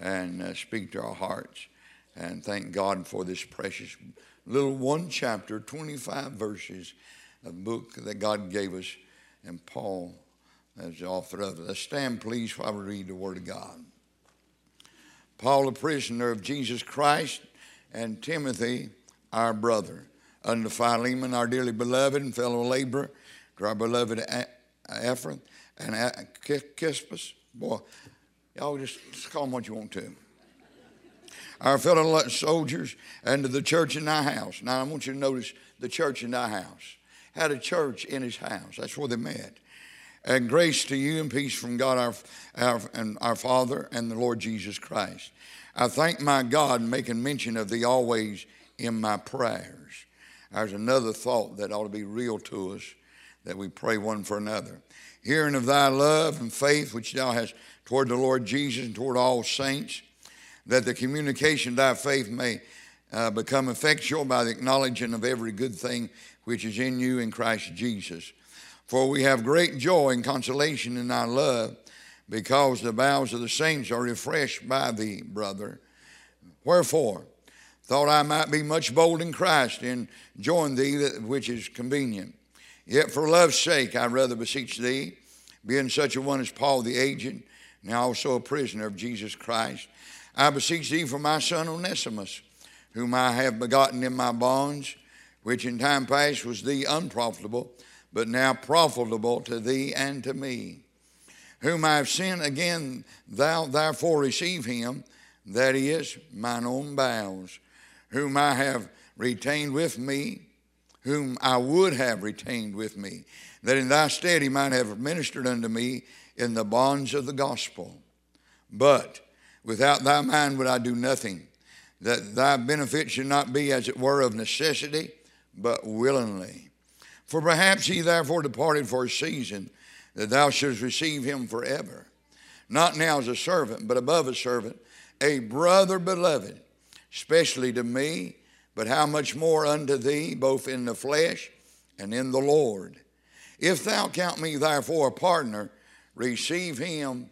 and speak to our hearts. And thank God for this precious little one chapter, 25 verses, a book that God gave us, and Paul as the author of it. Let's stand, please, while we read the Word of God. Paul, a prisoner of Jesus Christ, and Timothy, our brother, unto Philemon, our dearly beloved and fellow laborer, to our beloved Ephraim and Crispus. Boy, y'all just call them what you want to. Our fellow soldiers, and to the church in thy house. Now, I want you to notice the church in thy house. Had a church in his house. That's where they met. And grace to you and peace from God our Father and the Lord Jesus Christ. I thank my God, making mention of thee always in my prayers. There's another thought that ought to be real to us, that we pray one for another. Hearing of thy love and faith which thou hast toward the Lord Jesus and toward all saints, that the communication of thy faith may become effectual by the acknowledging of every good thing which is in you in Christ Jesus. For we have great joy and consolation in thy love, because the bowels of the saints are refreshed by thee, brother. Wherefore, thought I might be much bold in Christ, and join thee that which is convenient. Yet for love's sake I rather beseech thee, being such a one as Paul the aged, now also a prisoner of Jesus Christ, I beseech thee for my son Onesimus, whom I have begotten in my bonds, which in time past was thee unprofitable, but now profitable to thee and to me, whom I have sent again. Thou therefore receive him, that is mine own bowels, whom I have retained with me, whom I would have retained with me, that in thy stead he might have ministered unto me in the bonds of the gospel. But without thy mind would I do nothing, that thy benefit should not be as it were of necessity, but willingly. For perhaps he therefore departed for a season, that thou shouldst receive him forever. Not now as a servant, but above a servant, a brother beloved, especially to me, but how much more unto thee, both in the flesh and in the Lord. If thou count me therefore a partner, receive him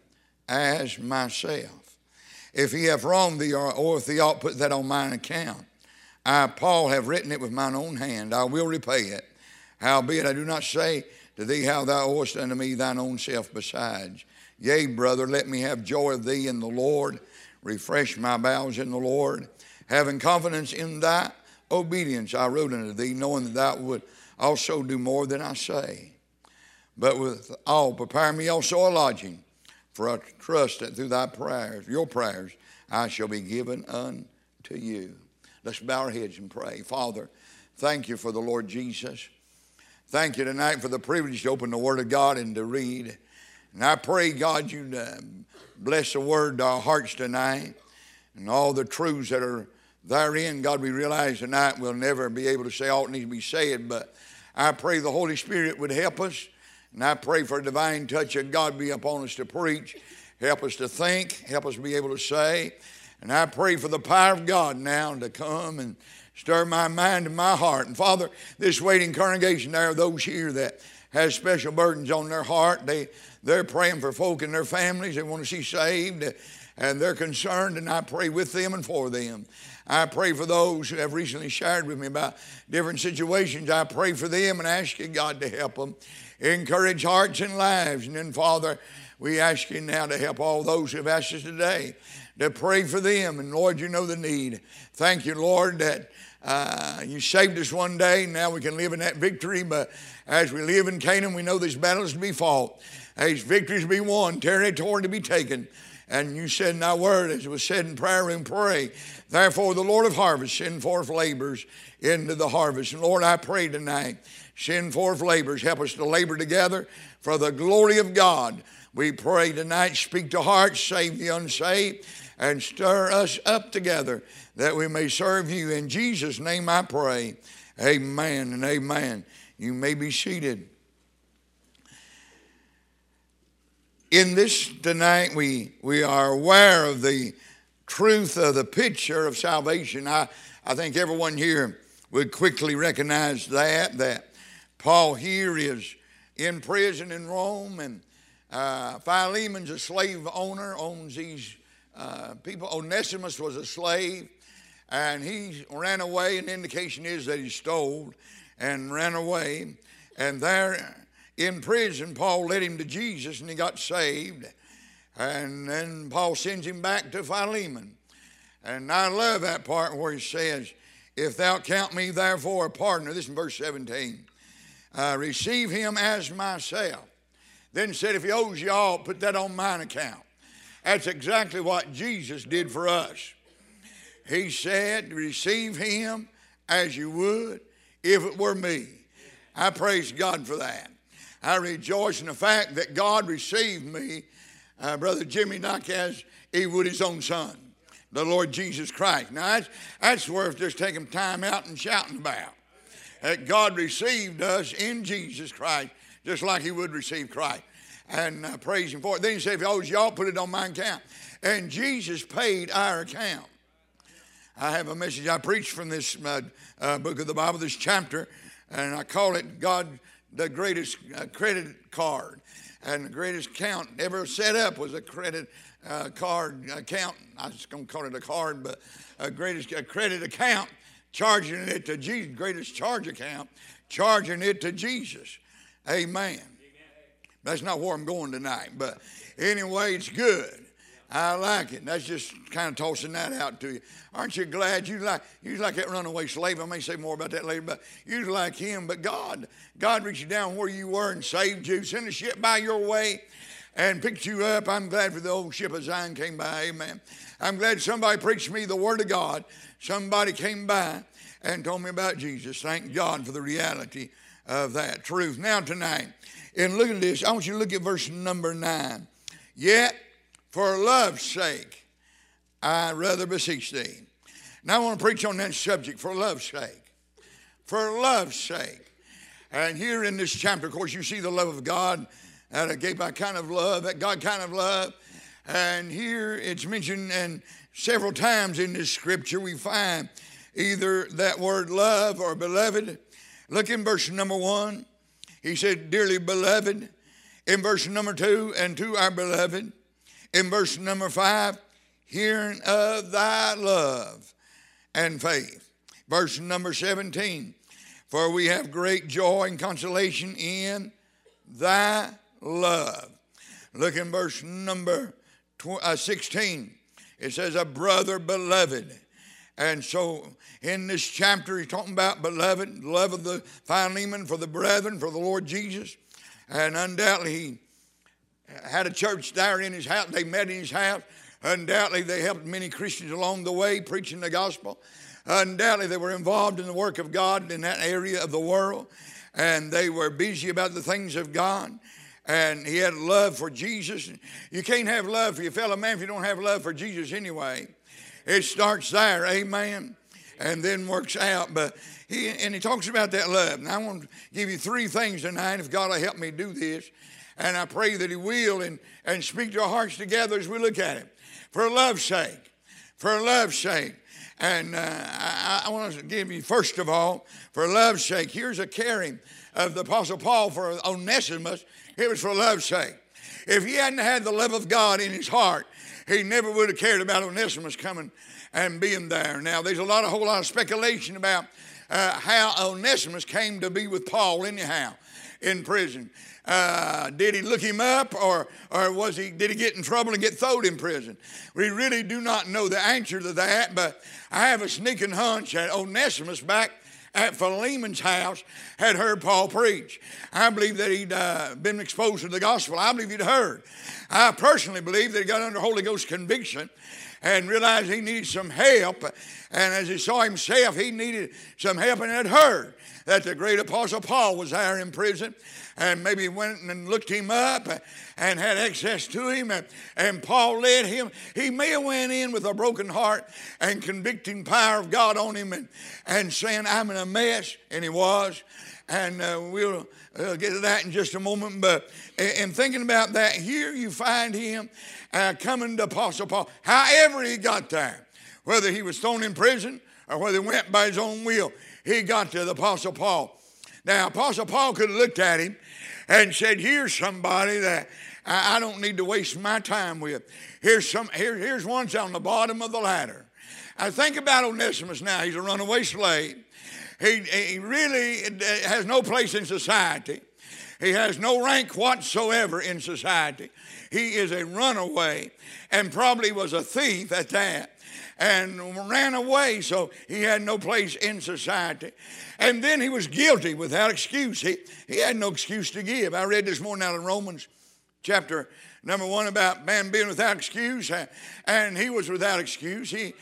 as myself. If he have wronged thee, or if thee ought put that on mine account, I, Paul, have written it with mine own hand, I will repay it. Howbeit I do not say to thee how thou owest unto me thine own self besides. Yea, brother, let me have joy of thee in the Lord. Refresh my bowels in the Lord. Having confidence in thy obedience, I wrote unto thee, knowing that thou would also do more than I say. But with all, prepare me also a lodging, for I trust that through thy prayers, your prayers, I shall be given unto you. Let's bow our heads and pray. Father, thank you for the Lord Jesus. Thank you tonight for the privilege to open the Word of God and to read. And I pray, God, you'd bless the Word to our hearts tonight, and all the truths that are therein. God, we realize tonight we'll never be able to say all that needs to be said, but I pray the Holy Spirit would help us, and I pray for a divine touch of God be upon us to preach. Help us to think, help us be able to say, and I pray for the power of God now to come and stir my mind and my heart. And Father, this waiting congregation, there are those here that has special burdens on their heart. They're praying for folk and their families they want to see saved, and they're concerned, and I pray with them and for them. I pray for those who have recently shared with me about different situations. I pray for them and ask you, God, to help them. Encourage hearts and lives. And then, Father, we ask you now to help all those who have asked us today to pray for them. And Lord, you know the need. Thank you, Lord, that you saved us one day. Now we can live in that victory. But as we live in Canaan, we know there's battles to be fought. There's victories to be won, territory to be taken. And you said in thy word, as it was said in prayer room, pray. Therefore, the Lord of harvest, send forth laborers into the harvest. And Lord, I pray tonight, send forth laborers. Help us to labor together for the glory of God. We pray tonight, speak to hearts, save the unsaved, and stir us up together that we may serve you. In Jesus' name I pray. Amen and amen. You may be seated. In this tonight, we are aware of the truth of the picture of salvation. I think everyone here would quickly recognize that Paul here is in prison in Rome, and Philemon's a slave owner, owns these people. Onesimus was a slave, and he ran away, and the indication is that he stole and ran away. And there in prison, Paul led him to Jesus, and he got saved. And then Paul sends him back to Philemon. And I love that part where he says, if thou count me therefore a partner, this is in verse 17, receive him as myself. Then said, if he owes you all, put that on mine account. That's exactly what Jesus did for us. He said, receive him as you would if it were me. I praise God for that. I rejoice in the fact that God received me, Brother Jimmy, like as he would his own son, the Lord Jesus Christ. Now, that's worth just taking time out and shouting about. That God received us in Jesus Christ, just like he would receive Christ. And praise him for it. Then he said, if he owes y'all, put it on my account. And Jesus paid our account. I have a message I preached from this book of the Bible, this chapter, and I call it God, the greatest credit card. And the greatest account ever set up was a credit card account. I was going to call it a card, but a credit account, charging it to Jesus, greatest charge account, charging it to Jesus. Amen. That's not where I'm going tonight, but anyway, it's good. I like it. That's just kind of tossing that out to you. Aren't you glad you like that runaway slave? I may say more about that later, but you like him. But God reached down where you were and saved you, sent a ship by your way and picked you up. I'm glad for the old ship of Zion came by. Amen. I'm glad somebody preached me the word of God. Somebody came by and told me about Jesus. Thank God for the reality of that truth. Now tonight, in looking at this, I want you to look at verse number 9. Yet, for love's sake, I rather beseech thee. Now I want to preach on that subject, for love's sake. For love's sake. And here in this chapter, of course, you see the love of God, that agape kind of love, that God kind of love. And here it's mentioned, and several times in this scripture we find either that word love or beloved. Look in verse number 1. He said, dearly beloved. In verse number 2, and to our beloved. In verse number 5, hearing of thy love and faith. Verse number 17, for we have great joy and consolation in thy love. Look in verse number 16. It says, a brother beloved. And so in this chapter, he's talking about beloved, love of the Philemon for the brethren, for the Lord Jesus. And undoubtedly, he had a church there in his house. They met in his house. Undoubtedly, they helped many Christians along the way, preaching the gospel. Undoubtedly, they were involved in the work of God in that area of the world. And they were busy about the things of God. And he had love for Jesus. You can't have love for your fellow man if you don't have love for Jesus anyway. It starts there, amen, and then works out. But he talks about that love. Now, I want to give you 3 things tonight, if God will help me do this. And I pray that he will and speak to our hearts together as we look at it. For love's sake. For love's sake. And I want to give you, first of all, for love's sake. Here's a caring of the Apostle Paul for Onesimus. It was for love's sake. If he hadn't had the love of God in his heart, he never would have cared about Onesimus coming and being there. Now, there's a whole lot of speculation about how Onesimus came to be with Paul anyhow in prison. Did he look him up, or did he get in trouble and get thrown in prison? We really do not know the answer to that, but I have a sneaking hunch that Onesimus back at Philemon's house had heard Paul preach. I believe that he'd been exposed to the gospel. I believe he'd heard. I personally believe that he got under Holy Ghost conviction and realized he needed some help. And as he saw himself, he needed some help, and had heard that the great Apostle Paul was there in prison. And maybe went and looked him up and had access to him. And Paul led him. He may have went in with a broken heart and convicting power of God on him and saying, I'm in a mess. And he was. And we'll get to that in just a moment. But in thinking about that, here you find him coming to Apostle Paul. However he got there, whether he was thrown in prison or whether he went by his own will, he got to the Apostle Paul. Now, Apostle Paul could have looked at him and said, here's somebody that I don't need to waste my time with. Here's one's on the bottom of the ladder. I think about Onesimus now. He's a runaway slave. He really has no place in society. He has no rank whatsoever in society. He is a runaway and probably was a thief at that and ran away, so he had no place in society. And then he was guilty without excuse. He had no excuse to give. I read this morning out in Romans chapter number 1 about man being without excuse, and he was without excuse. He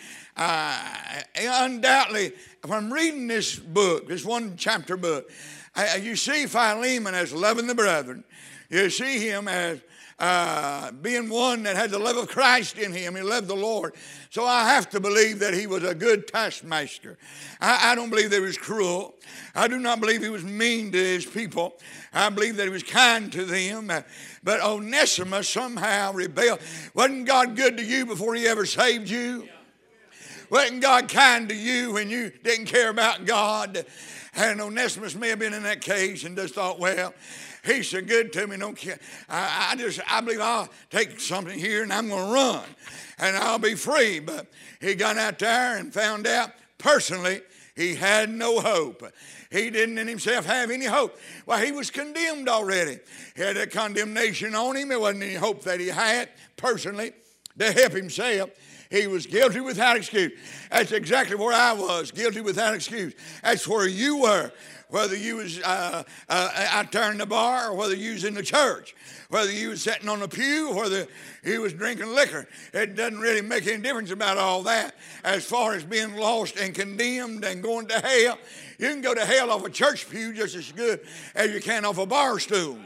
undoubtedly, from reading this book, this one chapter book, you see Philemon as loving the brethren. You see him as being one that had the love of Christ in him. He loved the Lord. So I have to believe that he was a good taskmaster. I don't believe that he was cruel. I do not believe he was mean to his people. I believe that he was kind to them. But Onesimus somehow rebelled. Wasn't God good to you before he ever saved you? Wasn't God kind to you when you didn't care about God? And Onesimus may have been in that case and just thought, well, he's so good to me. Don't care. I believe I'll take something here and I'm going to run and I'll be free. But he got out there and found out personally he had no hope. He didn't in himself have any hope. Well, he was condemned already. He had that condemnation on him. There wasn't any hope that he had personally to help himself. He was guilty without excuse. That's exactly where I was, guilty without excuse. That's where you were, whether you was out there in the bar or whether you was in the church, whether you was sitting on the pew or whether you was drinking liquor. It doesn't really make any difference about all that. As far as being lost and condemned and going to hell, you can go to hell off a church pew just as good as you can off a bar stool.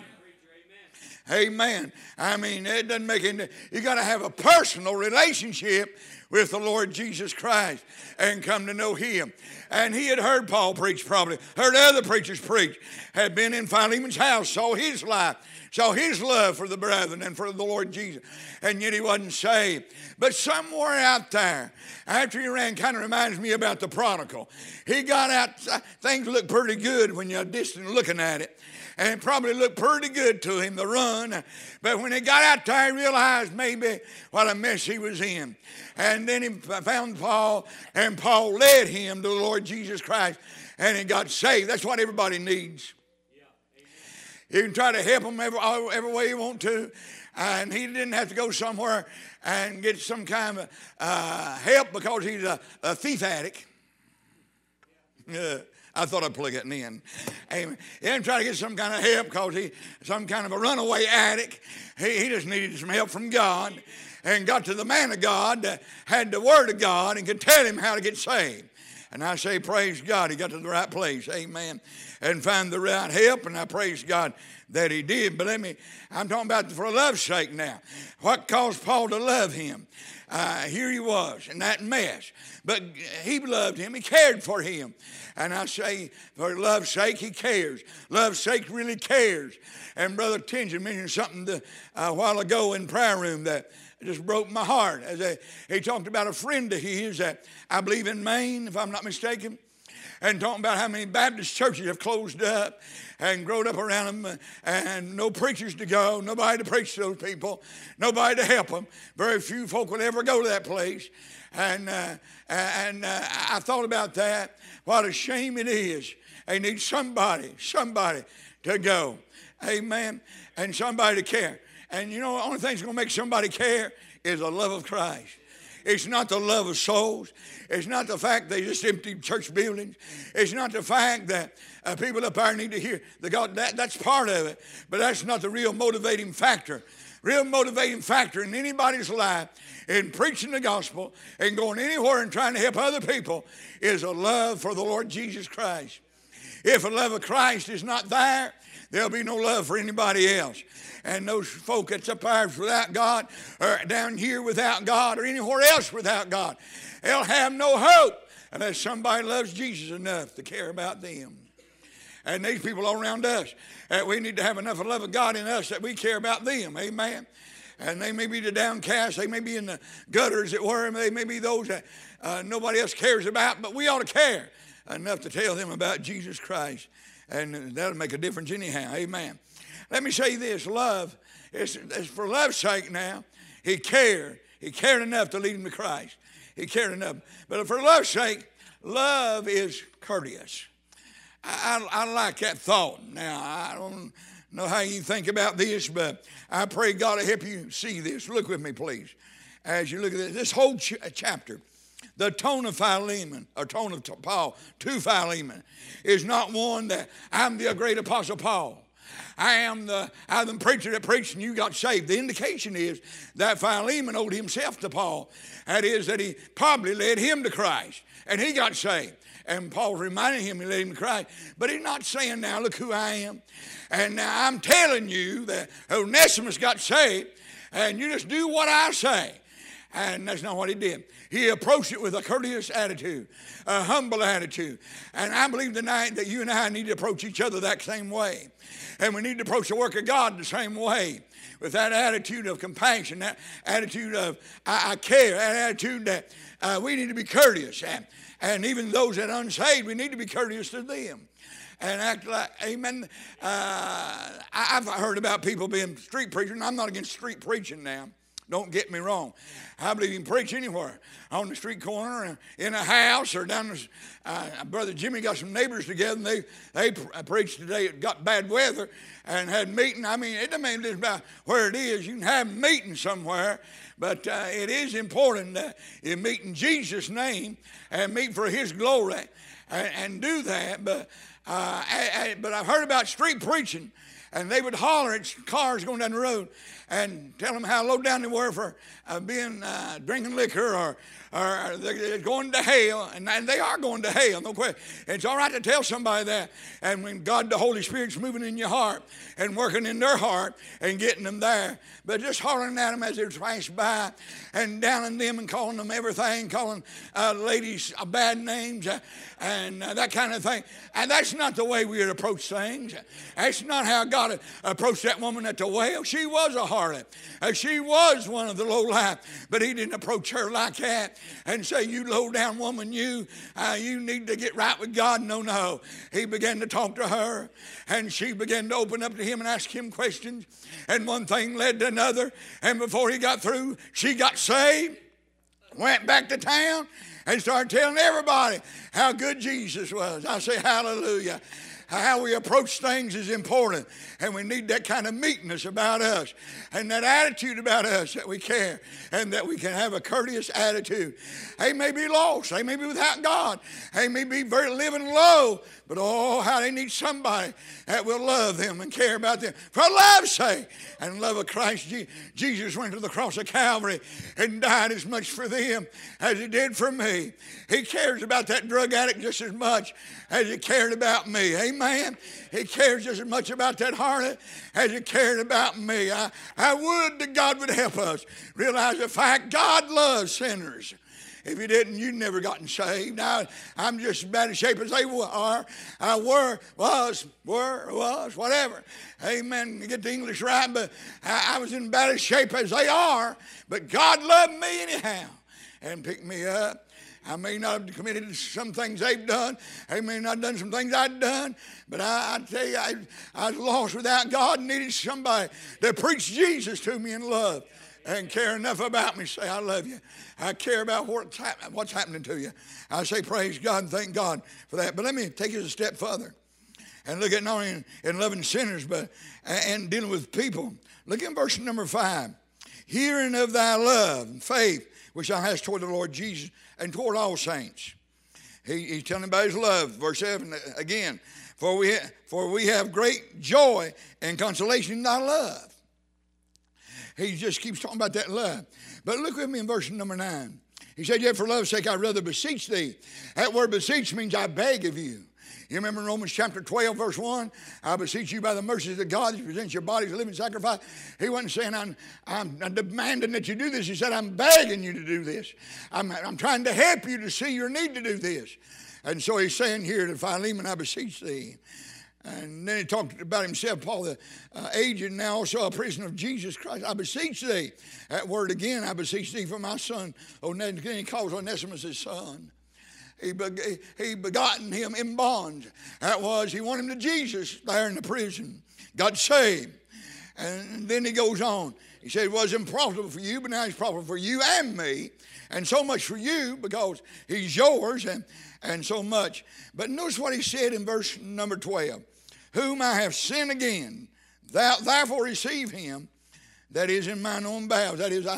Amen. I mean, it doesn't make any. You got to have a personal relationship with the Lord Jesus Christ and come to know him. And he had heard Paul preach, probably heard other preachers preach, had been in Philemon's house, saw his life, saw his love for the brethren and for the Lord Jesus, and yet he wasn't saved. But somewhere out there, after he ran, kind of reminds me about the prodigal. He got out, things look pretty good when you're distant looking at it. And it probably looked pretty good to him, the run. But when he got out there, he realized maybe what a mess he was in. And then he found Paul, and Paul led him to the Lord Jesus Christ, and he got saved. That's what everybody needs. You can try to help him every way you want to. And he didn't have to go somewhere and get some kind of help because he's a thief addict. I thought I'd plug it in. Amen. He didn't try to get some kind of help because he's some kind of a runaway addict. He just needed some help from God and got to the man of God that had the word of God and could tell him how to get saved. And I say, praise God, he got to the right place. Amen. And found the right help, and I praise God that he did. But I'm talking about for love's sake now. What caused Paul to love him? Here he was in that mess. But he loved him. He cared for him. And I say, for love's sake, he cares. Love's sake really cares. And Brother Tingen mentioned something a while ago in prayer room that just broke my heart. He talked about a friend of his that I believe in Maine, if I'm not mistaken, and talking about how many Baptist churches have closed up and grown up around them and no preachers to go, nobody to preach to those people, nobody to help them. Very few folk will ever go to that place. And I thought about that. What a shame it is. They need somebody to go. Amen. And somebody to care. And you know, the only thing that's going to make somebody care is the love of Christ. It's not the love of souls. It's not the fact they just empty church buildings. It's not the fact that people up there need to hear the God. That's part of it. But that's not the real motivating factor. Real motivating factor in anybody's life in preaching the gospel and going anywhere and trying to help other people is a love for the Lord Jesus Christ. If a love of Christ is not there, there'll be no love for anybody else. And those folk that's up there without God, or down here without God, or anywhere else without God, they'll have no hope unless somebody loves Jesus enough to care about them. And these people all around us, we need to have enough of love of God in us that we care about them. Amen. And they may be the downcast. They may be in the gutters, as it were. They may be those that nobody else cares about. But we ought to care enough to tell them about Jesus Christ. And that'll make a difference anyhow. Amen. Let me say this, love, it's for love's sake now. He cared. He cared enough to lead him to Christ. He cared enough. But for love's sake, love is courteous. I like that thought. Now, I don't know how you think about this, but I pray God will help you see this. Look with me, please. As you look at this whole chapter, the tone of Philemon, or tone of Paul to Philemon, is not one that I'm the great apostle Paul. I'm the preacher that preached and you got saved. The indication is that Philemon owed himself to Paul. That is, that he probably led him to Christ and he got saved. And Paul's reminding him he led him to Christ. But he's not saying, now look who I am. And now I'm telling you that Onesimus got saved and you just do what I say. And that's not what he did. He approached it with a courteous attitude, a humble attitude. And I believe tonight that you and I need to approach each other that same way. And we need to approach the work of God the same way, with that attitude of compassion, that attitude of I care, that attitude that we need to be courteous. And even those that are unsaved, we need to be courteous to them. And act like, amen. I've heard about people being street preachers, and I'm not against street preaching now. Don't get me wrong. I believe you can preach anywhere. On the street corner, in a house, or down the... Brother Jimmy got some neighbors together, and they preached today. It got bad weather and had a meeting. I mean, it doesn't matter just about where it is. You can have a meeting somewhere, but it is important that you meet in Jesus' name and meet for His glory and do that. But I've heard about street preaching, and they would holler at cars going down the road and tell them how low down they were for drinking liquor, or they're going to hell, and they are going to hell, no question. It's all right to tell somebody that, and when God, the Holy Spirit's moving in your heart and working in their heart and getting them there, but just hollering at them as they pass by and downing them and calling them everything, calling ladies bad names and that kind of thing. And that's not the way we would approach things. That's not how God approached that woman at the well. She was a harlot. She was one of the low life, but He didn't approach her like that and say, you low down woman, you need to get right with God. No. He began to talk to her, and she began to open up to Him and ask Him questions, and one thing led to another, and before he got through, she got saved, went back to town, and started telling everybody how good Jesus was. I say hallelujah. How we approach things is important, and we need that kind of meekness about us and that attitude about us, that we care and that we can have a courteous attitude. They may be lost. They may be without God. They may be very living low, but oh, how they need somebody that will love them and care about them for love's sake and love of Christ. Jesus went to the cross of Calvary and died as much for them as He did for me. He cares about that drug addict just as much as He cared about me. Amen. He cares just as much about that harlot as He cared about me. I would that God would help us realize the fact God loves sinners. If you didn't, you'd never gotten saved. Now, I'm just as bad a shape as they are. Was, whatever. Amen. You get the English right, but I was in bad a shape as they are. But God loved me anyhow and picked me up. I may not have committed some things they've done. I may not have done some things I'd done. But I tell you, I was lost without God and needed somebody to preach Jesus to me in love and care enough about me. Say, I love you. I care about what's happening to you. I say, praise God and thank God for that. But let me take it a step further and look at not only in loving sinners, but and dealing with people. Look at verse number 5. Hearing of thy love and faith, which thou hast toward the Lord Jesus and toward all saints. He's telling about His love. Verse 7 again. For we have great joy and consolation in thy love. He just keeps talking about that love. But look with me in verse number 9. He said, yet for love's sake I rather beseech thee. That word beseech means I beg of you. You remember in Romans chapter 12, verse 1, I beseech you by the mercies of God that you present your bodies a living sacrifice. He wasn't saying, I'm demanding that you do this. He said, I'm begging you to do this. I'm trying to help you to see your need to do this. And so he's saying here to Philemon, I beseech thee. And then he talked about himself, Paul, the aged, now also a prisoner of Jesus Christ. I beseech thee. That word again, I beseech thee for my son. He calls Onesimus his son. He begotten him in bonds. That was, he won him to Jesus there in the prison. Got saved. And then he goes on. He said, it wasn't profitable for you, but now he's profitable for you and me. And so much for you because he's yours and so much. But notice what he said in verse number 12. Whom I have sinned again, thou therefore receive him that is in mine own bowels. That is,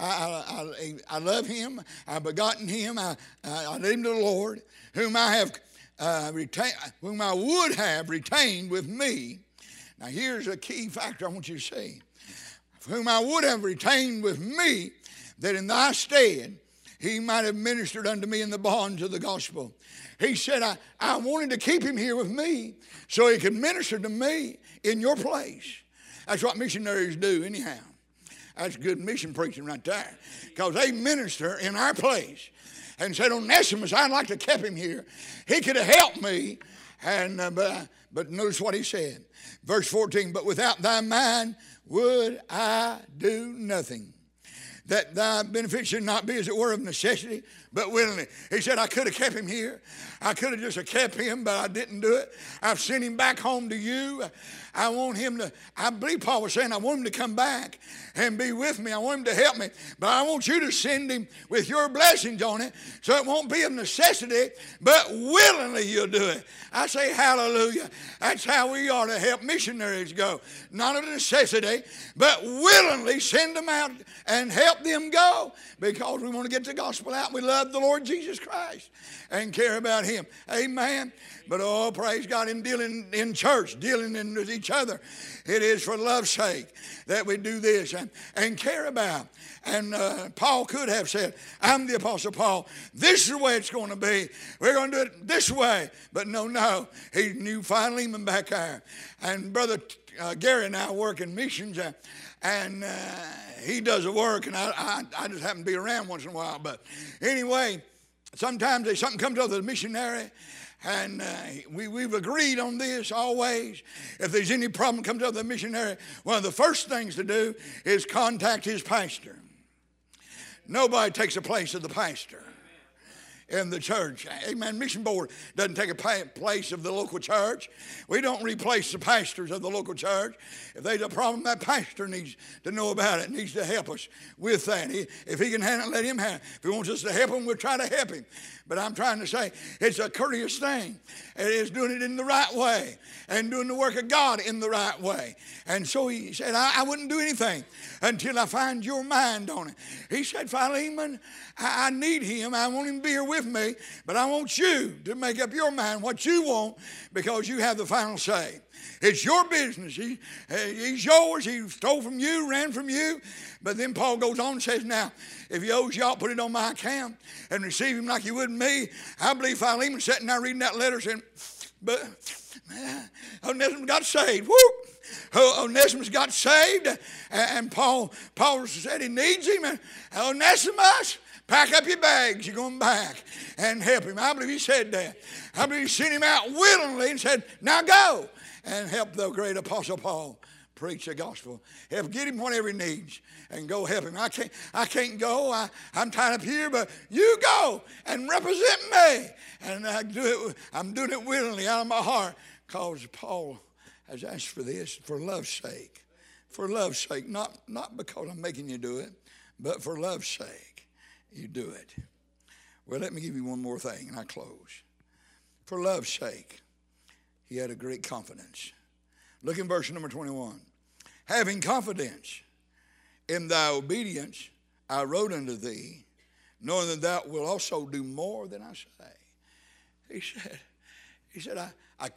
I love him. I've begotten him. I led him to the Lord, whom I have whom I would have retained with me. Now here's a key factor I want you to see. Whom I would have retained with me, that in thy stead he might have ministered unto me in the bonds of the gospel. He said, I wanted to keep him here with me so he could minister to me in your place. That's what missionaries do anyhow. That's good mission preaching right there. Because they minister in our place. And said, Onesimus, I'd like to keep him here. He could have helped me. And but notice what he said. Verse 14, but without thy mind would I do nothing. That thy benefit should not be as it were of necessity, but willingly. He said, I could have kept him here. I could have just kept him, but I didn't do it. I've sent him back home to you. I want him to, I believe Paul was saying, I want him to come back and be with me. I want him to help me. But I want you to send him with your blessings on it, so it won't be of necessity, but willingly you'll do it. I say hallelujah. That's how we are to help missionaries go. Not of necessity, but willingly send them out and help them go, because we want to get the gospel out. We love the Lord Jesus Christ and care about him. Amen. But oh, praise God, in dealing in church, dealing with each other, it is for love's sake that we do this and care about. And Paul could have said, I'm the Apostle Paul. This is the way it's going to be. We're going to do it this way. But no. He knew Philemon back there. And Brother Gary and I work in missions, and he does the work, and I just happen to be around once in a while. But anyway, sometimes something comes up with a missionary, and we've agreed on this always. If there's any problem comes up with a missionary, one of the first things to do is contact his pastor. Nobody takes the place of the pastor in the church. Amen. Mission board doesn't take a place of the local church. We don't replace the pastors of the local church. If there's a problem, that pastor needs to know about it, needs to help us with that. If he can handle it, let him have it. If he wants us to help him, we'll try to help him. But I'm trying to say it's a courteous thing. It is doing it in the right way and doing the work of God in the right way. And so he said, I wouldn't do anything until I find your mind on it. He said, Philemon, I need him. I want him to be here with me, but I want you to make up your mind what you want, because you have the final say. It's your business. He's yours. He stole from you, ran from you. But then Paul goes on and says, now, if he owes you, I'll put it on my account and receive him like you would me. I believe Philemon sitting there reading that letter saying, but Onesimus got saved. Whoop! Onesimus got saved. And Paul said he needs him. And Onesimus, pack up your bags, you're going back and help him. I believe he said that. I believe he sent him out willingly and said, now go and help the great Apostle Paul preach the gospel. Help get him whatever he needs and go help him. I can't go. I'm tied up here, but you go and represent me. And I'm doing it willingly out of my heart, because Paul has asked for this for love's sake. For love's sake, not because I'm making you do it, but for love's sake. You do it. Well, let me give you one more thing and I close. For love's sake, he had a great confidence. Look in verse number 21. Having confidence in thy obedience, I wrote unto thee, knowing that thou wilt also do more than I say. He said,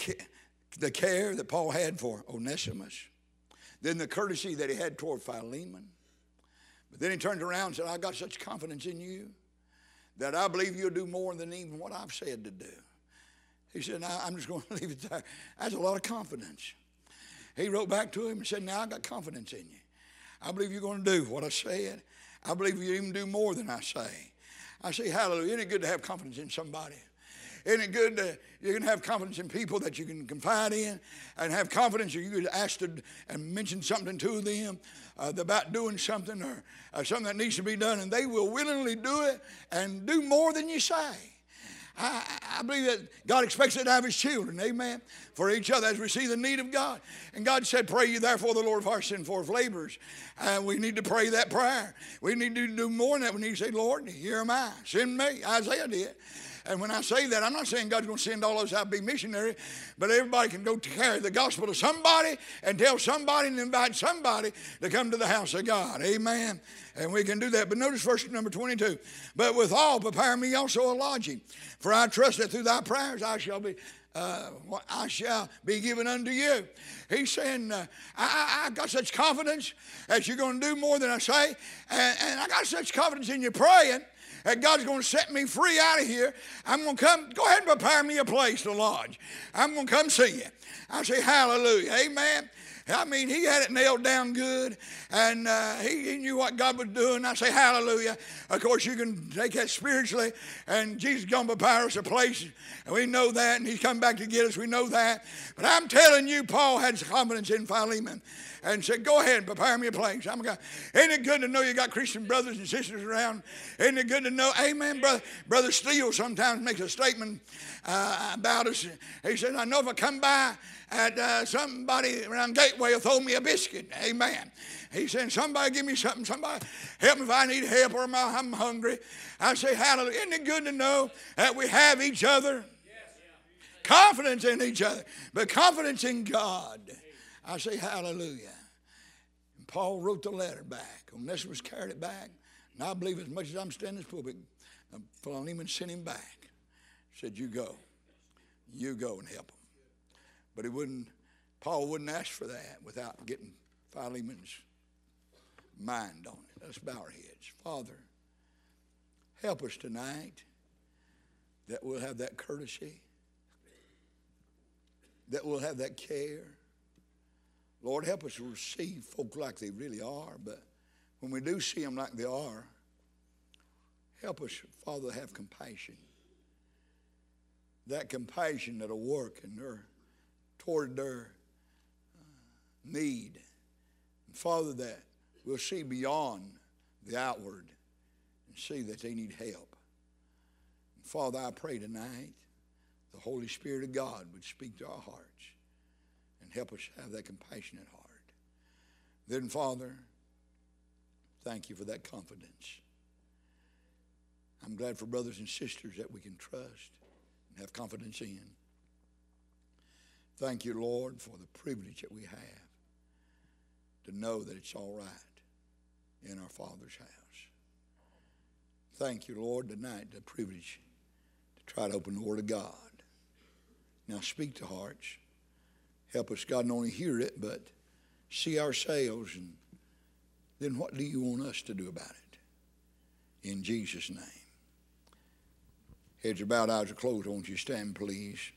the care that Paul had for Onesimus, then the courtesy that he had toward Philemon. But then he turned around and said, I got such confidence in you that I believe you'll do more than even what I've said to do. He said, now I'm just going to leave it there. That's a lot of confidence. He wrote back to him and said, now I got confidence in you. I believe you're going to do what I said. I believe you even do more than I say. I say, hallelujah. Isn't it good to have confidence in somebody? Isn't it good that you can have confidence in people that you can confide in, and have confidence that you could ask to and mention something to them about doing something or something that needs to be done, and they will willingly do it and do more than you say. I believe that God expects us to have his children, amen, for each other as we see the need of God. And God said, pray ye therefore the Lord of our send forth laborers. And we need to pray that prayer. We need to do more than that. We need to say, Lord, here am I, send me. Isaiah did. And when I say that, I'm not saying God's going to send all of us out to be missionary, but everybody can go to carry the gospel to somebody and tell somebody and invite somebody to come to the house of God. Amen. And we can do that. But notice verse number 22. But withal prepare me also a lodging, for I trust that through thy prayers I shall be given unto you. He's saying, I got such confidence that you're going to do more than I say, and I got such confidence in you praying that God's going to set me free out of here. I'm going to come. Go ahead and prepare me a place to lodge. I'm going to come see you. I say hallelujah. Amen. I mean, he had it nailed down good, and he knew what God was doing. I say hallelujah. Of course, you can take that spiritually, and Jesus is going to prepare us a place, and we know that, and he's come back to get us. We know that. But I'm telling you, Paul had confidence in Philemon and said, go ahead and prepare me a place. Isn't it good to know you got Christian brothers and sisters around? Isn't it good to know? Amen. Brother Steele sometimes makes a statement about us. He says, I know if I come by at somebody around Gateway will throw me a biscuit. Amen. He said, somebody give me something. Somebody help me if I need help or I'm hungry. I say, hallelujah. Isn't it good to know that we have each other? Confidence in each other, but confidence in God. I say hallelujah. And Paul wrote the letter back. Onesimus carried it back. And I believe as much as I'm standing in this pulpit, Philemon sent him back. Said, you go. You go and help them. But Paul wouldn't ask for that without getting Philemon's mind on it. Let's bow our heads. Father, help us tonight that we'll have that courtesy, that we'll have that care. Lord, help us to receive folk like they really are, but when we do see them like they are, help us, Father, have compassion. That compassion that'll work toward their need. And Father, that we'll see beyond the outward and see that they need help. And Father, I pray tonight the Holy Spirit of God would speak to our hearts and help us have that compassionate heart. Then, Father, thank you for that confidence. I'm glad for brothers and sisters that we can trust and have confidence in. Thank you, Lord, for the privilege that we have to know that it's all right in our Father's house. Thank you, Lord, tonight, the privilege to try to open the Word of God. Now speak to hearts. Help us, God, not only hear it, but see ourselves. And then what do you want us to do about it? In Jesus' name. Heads are bowed, eyes are closed. I want you to stand, please.